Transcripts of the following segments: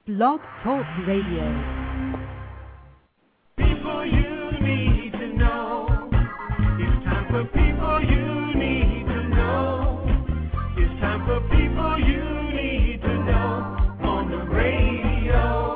Blog Talk Radio. People you need to know. It's time for people you need to know. It's time for people you need to know on the radio.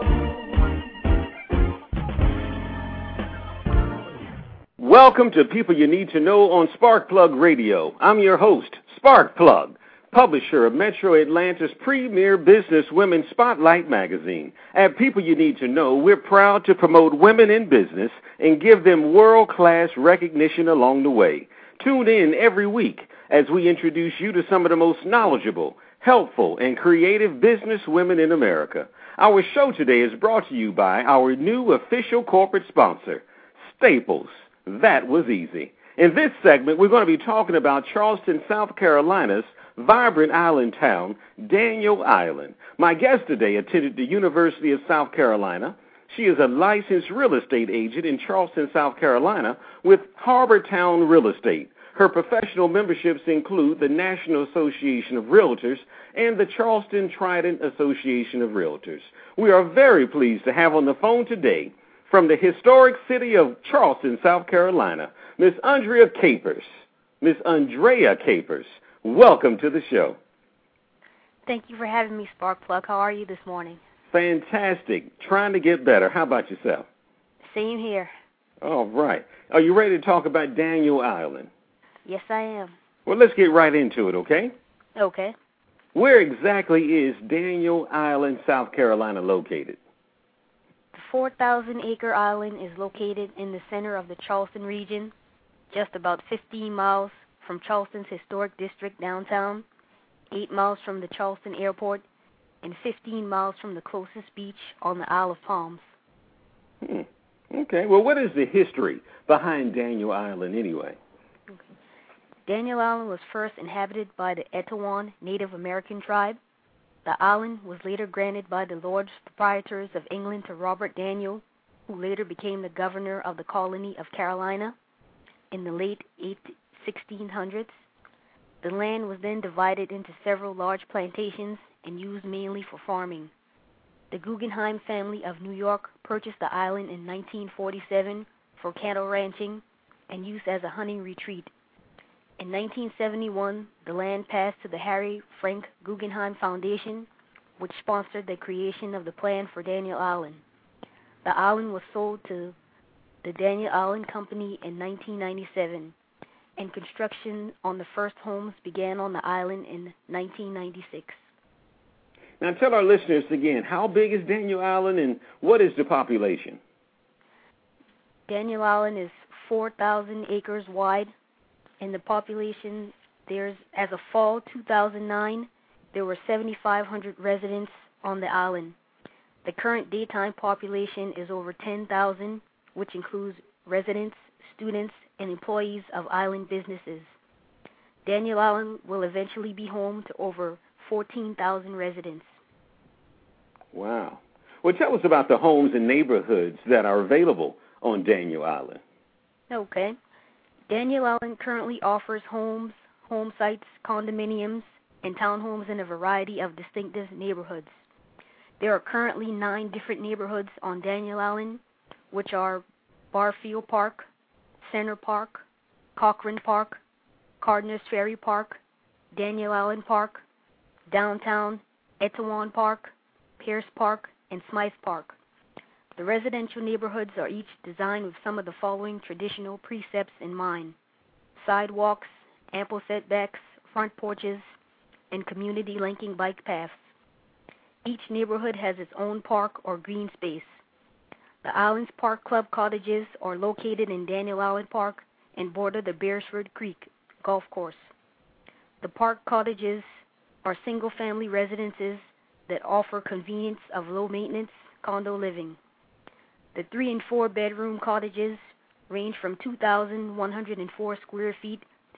Welcome to People You Need to Know on Sparkplug Radio. I'm your host, Sparkplug, publisher of Metro Atlanta's premier business women's spotlight magazine. At People You Need to Know, we're proud to promote women in business and give them world-class recognition along the way. Tune in every week as we introduce you to some of the most knowledgeable, helpful, and creative business women in America. Our show today is brought to you by our new official corporate sponsor, Staples. That was easy. In this segment, we're going to be talking about Charleston, South Carolina's vibrant island town, Daniel Island. My guest today attended the University of South Carolina. She is a licensed real estate agent in Charleston, South Carolina with Harbortown Real Estate. Her professional memberships include the National Association of Realtors and the Charleston Trident Association of Realtors. We are very pleased to have on the phone today from the historic city of Charleston, South Carolina, Miss Andrea Capers. Miss Andrea Capers, welcome to the show. Thank you for having me, Sparkplug. How are you this morning? Fantastic. Trying to get better. How about yourself? Same here. All right. Are you ready to talk about Daniel Island? Yes, I am. Well, let's get right into it, okay? Okay. Where exactly is Daniel Island, South Carolina located? The 4,000-acre island is located in the center of the Charleston region, just about 15 miles from Charleston's historic district downtown, 8 miles from the Charleston airport, and 15 miles from the closest beach on the Isle of Palms. Okay. Well, what is the history behind Daniel Island anyway? Okay. Daniel Island was first inhabited by the Etowah Native American tribe. The island was later granted by the Lords Proprietors of England to Robert Daniel, who later became the governor of the colony of Carolina in the late 1600s. The land was then divided into several large plantations and used mainly for farming. The Guggenheim family of New York purchased the island in 1947 for cattle ranching and use as a hunting retreat. In 1971, the land passed to the Harry Frank Guggenheim Foundation, which sponsored the creation of the plan for Daniel Island. The island was sold to the Daniel Island Company in 1997, and construction on the first homes began on the island in 1996. Now tell our listeners again, how big is Daniel Island and what is the population? Daniel Island is 4,000 acres wide. In the population, as of fall 2009, there were 7,500 residents on the island. The current daytime population is over 10,000, which includes residents, students, and employees of island businesses. Daniel Island will eventually be home to over 14,000 residents. Wow. Well, tell us about the homes and neighborhoods that are available on Daniel Island. Okay. Daniel Island currently offers homes, home sites, condominiums, and townhomes in a variety of distinctive neighborhoods. There are currently 9 different neighborhoods on Daniel Island, which are Barfield Park, Center Park, Cochran Park, Cardeners Ferry Park, Daniel Island Park, Downtown, Etowah Park, Pierce Park, and Smythe Park. The residential neighborhoods are each designed with some of the following traditional precepts in mind: sidewalks, ample setbacks, front porches, and community-linking bike paths. Each neighborhood has its own park or green space. The island's Park Club cottages are located in Daniel Island Park and border the Beresford Creek golf course. The park cottages are single-family residences that offer convenience of low-maintenance condo living. The 3- and 4-bedroom cottages range from 2,104 square feet to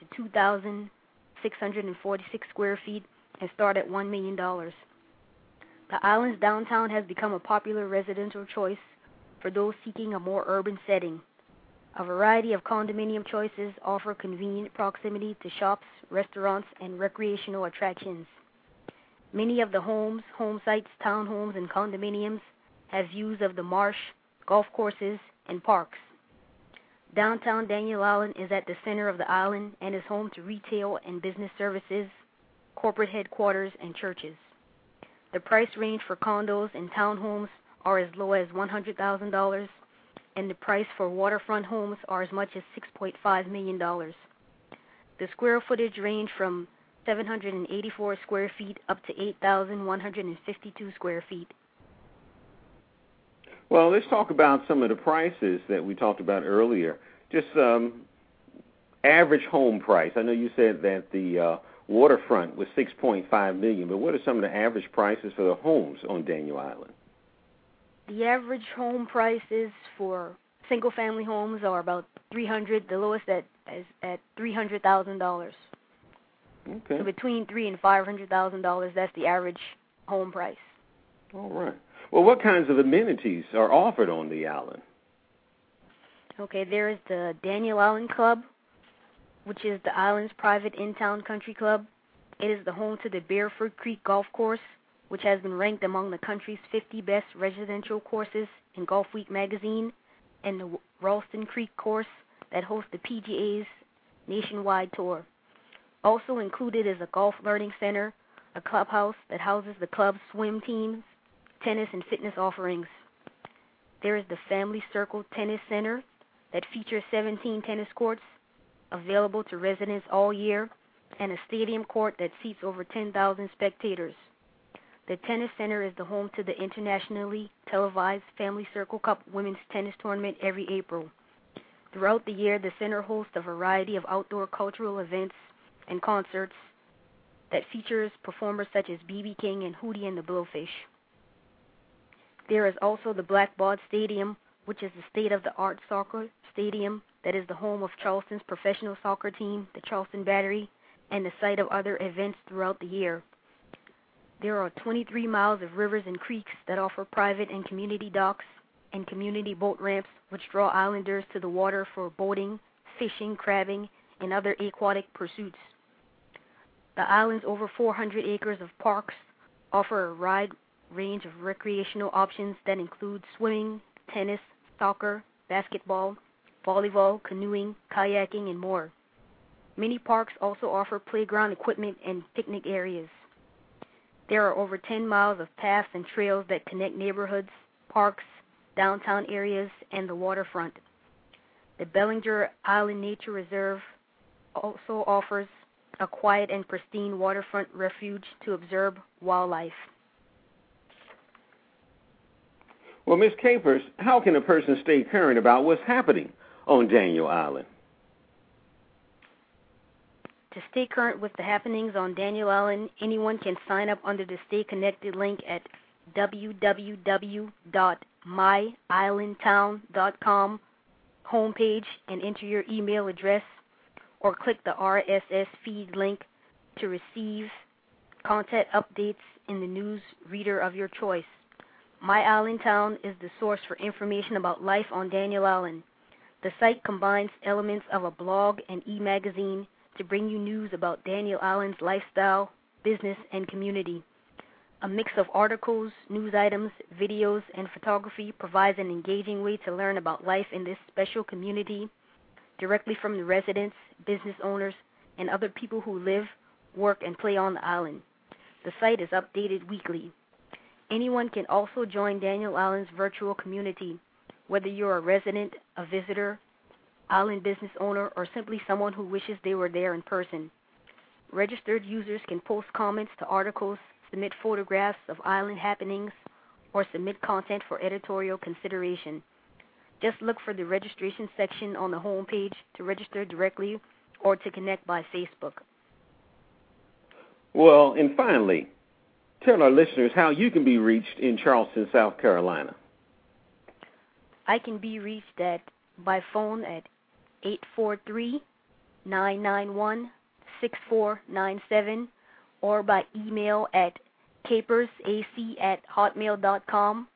2,646 square feet and start at $1 million. The island's downtown has become a popular residential choice for those seeking a more urban setting. A variety of condominium choices offer convenient proximity to shops, restaurants, and recreational attractions. Many of the homes, home sites, townhomes, and condominiums have views of the marsh, golf courses, and parks. Downtown Daniel Island is at the center of the island and is home to retail and business services, corporate headquarters, and churches. The price range for condos and townhomes are as low as $100,000, and the price for waterfront homes are as much as $6.5 million. The square footage range from 784 square feet up to 8,152 square feet. Well, let's talk about some of the prices that we talked about earlier. Just average home price. I know you said that the waterfront was $6.5 million, but what are some of the average prices for the homes on Daniel Island? The average home prices for single-family homes are about $300,000. The lowest is at $300,000. Okay. So between $300,000 and $500,000, that's the average home price. All right. Well, what kinds of amenities are offered on the island? Okay, there is the Daniel Island Club, which is the island's private in-town country club. It is the home to the Barefoot Creek Golf Course, which has been ranked among the country's 50 best residential courses in Golf Week magazine, and the Ralston Creek Course that hosts the PGA's nationwide tour. Also included is a golf learning center, a clubhouse that houses the club's swim teams, tennis and fitness offerings. There is the Family Circle Tennis Center that features 17 tennis courts available to residents all year and a stadium court that seats over 10,000 spectators. The tennis center is the home to the internationally televised Family Circle Cup women's tennis tournament every April. Throughout the year, the center hosts a variety of outdoor cultural events and concerts that features performers such as B.B. King and Hootie and the Blowfish. There is also the Blackbaud Stadium, which is the state-of-the-art soccer stadium that is the home of Charleston's professional soccer team, the Charleston Battery, and the site of other events throughout the year. There are 23 miles of rivers and creeks that offer private and community docks and community boat ramps which draw islanders to the water for boating, fishing, crabbing, and other aquatic pursuits. The island's over 400 acres of parks offer a wide range of recreational options that include swimming, tennis, soccer, basketball, volleyball, canoeing, kayaking, and more. Many parks also offer playground equipment and picnic areas. There are over 10 miles of paths and trails that connect neighborhoods, parks, downtown areas, and the waterfront. The Bellinger Island Nature Reserve also offers a quiet and pristine waterfront refuge to observe wildlife. Well, Ms. Capers, how can a person stay current about what's happening on Daniel Island? To stay current with the happenings on Daniel Island, anyone can sign up under the Stay Connected link at www.myislandtown.com homepage and enter your email address, or click the RSS feed link to receive content updates in the news reader of your choice. My Island Town is the source for information about life on Daniel Island. The site combines elements of a blog and e-magazine to bring you news about Daniel Island's lifestyle, business, and community. A mix of articles, news items, videos, and photography provides an engaging way to learn about life in this special community directly from the residents, business owners, and other people who live, work, and play on the island. The site is updated weekly. Anyone can also join Daniel Island's virtual community, whether you're a resident, a visitor, island business owner, or simply someone who wishes they were there in person. Registered users can post comments to articles, submit photographs of island happenings, or submit content for editorial consideration. Just look for the registration section on the home page to register directly or to connect by Facebook. Well, and finally, tell our listeners how you can be reached in Charleston, South Carolina. I can be reached by phone at 843-991-6497 or by email at capersac@hotmail.com,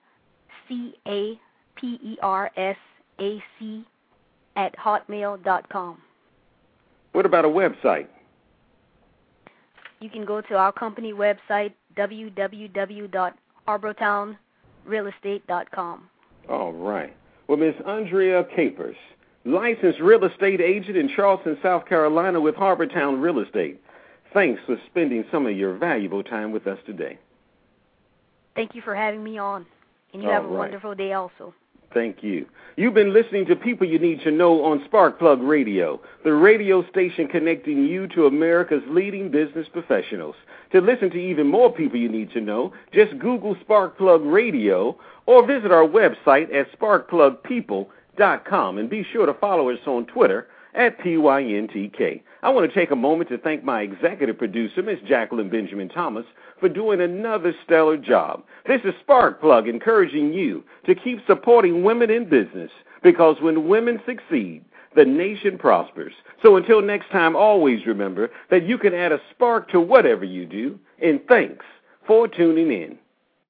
capersac@hotmail.com. What about a website? You can go to our company website, www.harbortownrealestate.com. All right. Well, Miss Andrea Capers, licensed real estate agent in Charleston, South Carolina with Harbortown Real Estate. Thanks for spending some of your valuable time with us today. Thank you for having me on, and you have a wonderful day also. Thank you. You've been listening to People You Need to Know on Sparkplug Radio, the radio station connecting you to America's leading business professionals. To listen to even more People You Need to Know, just Google Sparkplug Radio or visit our website at sparkplugpeople.com, and be sure to follow us on Twitter at PYNTK. I want to take a moment to thank my executive producer, Miss Jacqueline Benjamin Thomas, for doing another stellar job. This is Sparkplug encouraging you to keep supporting women in business, because when women succeed, the nation prospers. So until next time, always remember that you can add a spark to whatever you do, and thanks for tuning in.